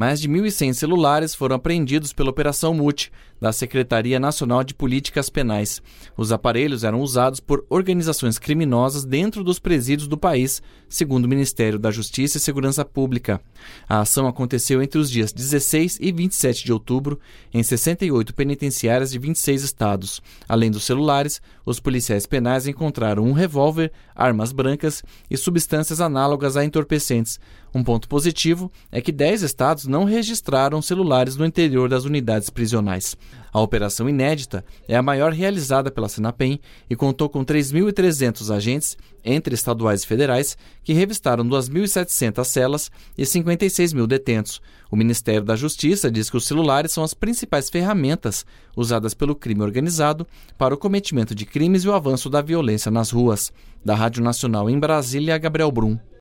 mais de 1.100 celulares foram apreendidos pela Operação Multi, da Secretaria Nacional de Políticas Penais. Os aparelhos eram usados por organizações criminosas dentro dos presídios do país, segundo o Ministério da Justiça e Segurança Pública. A ação aconteceu entre os dias 16 e 27 de outubro, em 68 penitenciárias de 26 estados. Além dos celulares, os policiais penais encontraram um revólver, armas brancas e substâncias análogas a entorpecentes. Um ponto positivo é que 10 estados não registraram celulares no interior das unidades prisionais. A operação inédita é a maior realizada pela Senapem e contou com 3.300 agentes, entre estaduais e federais, que revistaram 2.700 celas e 56 mil detentos. O Ministério da Justiça diz que os celulares são as principais ferramentas usadas pelo crime organizado para o cometimento de crimes e o avanço da violência nas ruas. Da Rádio Nacional em Brasília, Gabriel Brum.